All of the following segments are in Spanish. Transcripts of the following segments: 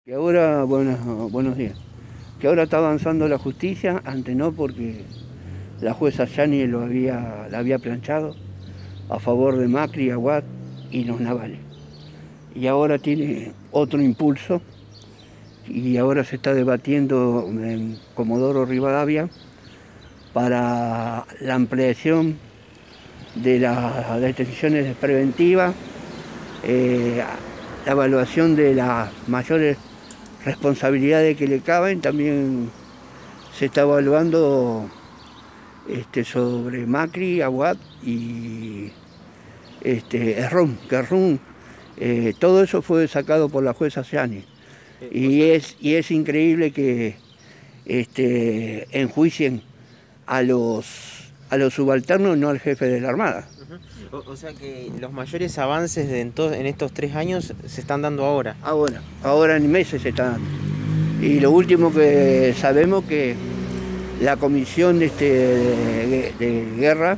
Que ahora, buenos días, que ahora está avanzando la justicia, antes no porque la jueza Yani la había planchado a favor de Macri, Aguad y los navales. Y ahora tiene otro impulso y ahora se está debatiendo en Comodoro Rivadavia para la ampliación de las detenciones preventivas, eh, la evaluación de las mayores responsabilidades que le caben. También se está evaluando sobre Macri, Aguad y Errón, que Errón, todo eso fue sacado por la jueza Yani. Y es increíble que enjuicien a los subalternos, no al jefe de la Armada. O sea que los mayores avances en estos 3 años se están dando ahora. Ahora en meses se está dando. Y lo último que sabemos que la comisión de guerra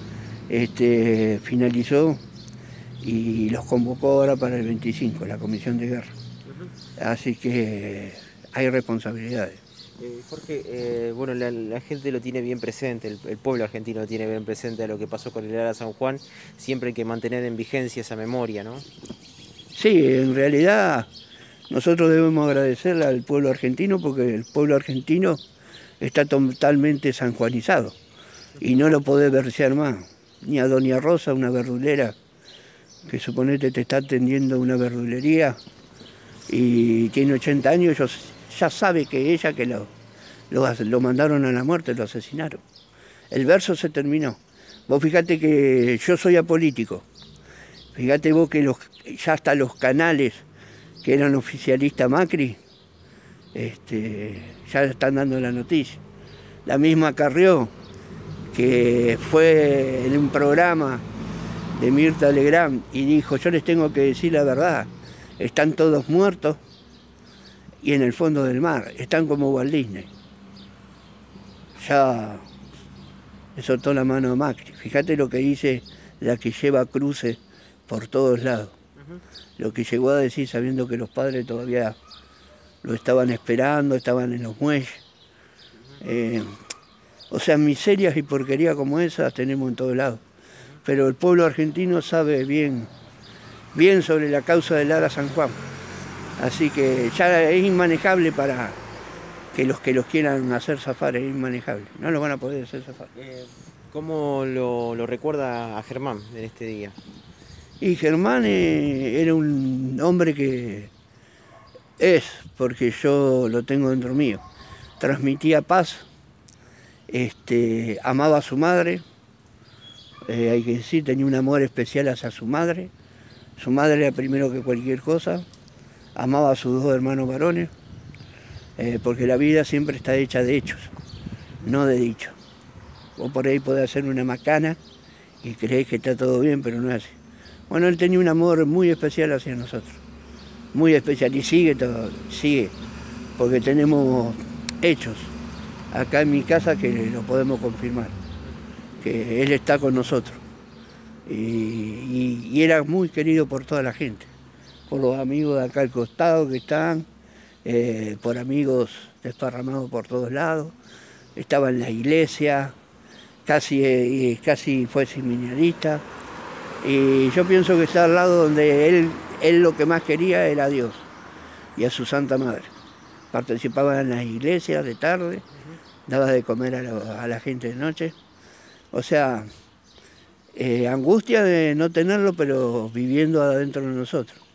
finalizó y los convocó ahora para el 25, la comisión de guerra. Así que hay responsabilidades. Jorge, bueno, la gente lo tiene bien presente, el pueblo argentino lo tiene bien presente a lo que pasó con el Ara San Juan. Siempre hay que mantener en vigencia esa memoria, ¿no? Sí, en realidad nosotros debemos agradecerle al pueblo argentino porque el pueblo argentino está totalmente sanjuanizado y no lo podés versear más. Ni a Doña Rosa, una verdulera, que suponete te está atendiendo una verdulería y tiene 80 años, ellos ya sabe que ella que lo mandaron a la muerte, lo asesinaron. El verso se terminó. Vos fíjate que yo soy apolítico. Fíjate vos que ya hasta los canales que eran oficialistas Macri, ya están dando la noticia. La misma Carrió, que fue en un programa de Mirta Legrand y dijo, yo les tengo que decir la verdad, están todos muertos y en el fondo del mar, están como Walt Disney. Ya le soltó la mano a Macri. Fíjate lo que dice la que lleva cruces por todos lados. Lo que llegó a decir sabiendo que los padres todavía lo estaban esperando, estaban en los muelles. O sea, miserias y porquerías como esas tenemos en todos lados. Pero el pueblo argentino sabe bien sobre la causa del Ara San Juan. Así que ya es inmanejable para que los quieran hacer zafar, es inmanejable. No lo van a poder hacer zafar. ¿Cómo lo recuerda a Germán en este día? Y Germán era un hombre que porque yo lo tengo dentro mío, transmitía paz, amaba a su madre, hay que decir, tenía un amor especial hacia su madre era primero que cualquier cosa, amaba a sus dos hermanos varones, porque la vida siempre está hecha de hechos, no de dichos. Vos por ahí podés hacer una macana y creés que está todo bien, pero no es así. Bueno, él tenía un amor muy especial hacia nosotros, muy especial, y sigue, porque tenemos hechos acá en mi casa que lo podemos confirmar, que él está con nosotros. Y era muy querido por toda la gente, por los amigos de acá al costado que están, por amigos desparramados por todos lados, estaba en la iglesia, casi fue seminarista, y yo pienso que está al lado donde él lo que más quería era a Dios y a su Santa Madre. Participaba en las iglesias de tarde, daba de comer a la gente de noche. O sea, angustia de no tenerlo, pero viviendo adentro de nosotros.